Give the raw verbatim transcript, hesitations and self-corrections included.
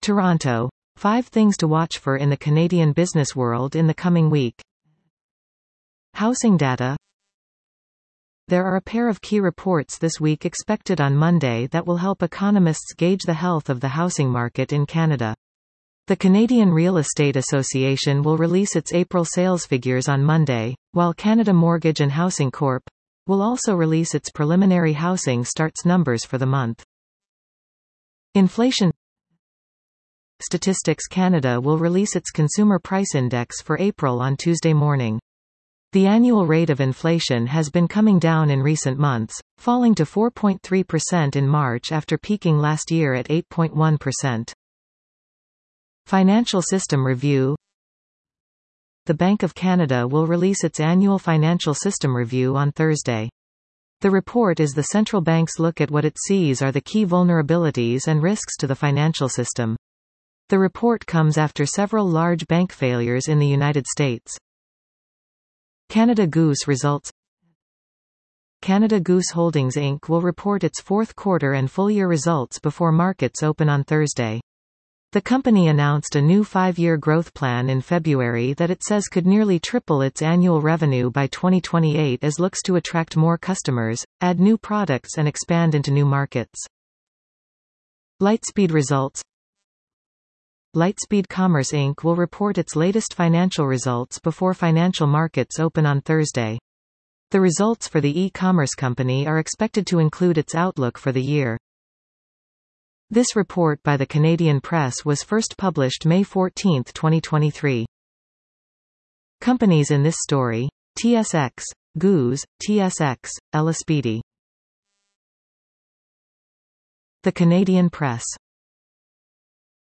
Toronto. Five things to watch for in the Canadian business world in the coming week. Housing data. There are a pair of key reports this week expected on Monday that will help economists gauge the health of the housing market in Canada. The Canadian Real Estate Association will release its April sales figures on Monday, while Canada Mortgage and Housing Corp will also release its preliminary housing starts numbers for the month. Inflation. Statistics Canada will release its Consumer Price Index for April on Tuesday morning. The annual rate of inflation has been coming down in recent months, falling to four point three percent in March after peaking last year at eight point one percent. Financial System Review. The Bank of Canada will release its annual Financial System Review on Thursday. The report is the central bank's look at what it sees are the key vulnerabilities and risks to the financial system. The report comes after several large bank failures in the United States. Canada Goose results. Canada Goose Holdings Incorporated will report its fourth quarter and full-year results before markets open on Thursday. The company announced a new five-year growth plan in February that it says could nearly triple its annual revenue by twenty twenty-eight as looks to attract more customers, add new products and expand into new markets. Lightspeed results. Lightspeed Commerce Incorporated will report its latest financial results before financial markets open on Thursday. The results for the e-commerce company are expected to include its outlook for the year. This report by the Canadian Press was first published May fourteenth, twenty twenty-three. Companies in this story: T S X, Goose, T S X, Ellispedy. The Canadian Press.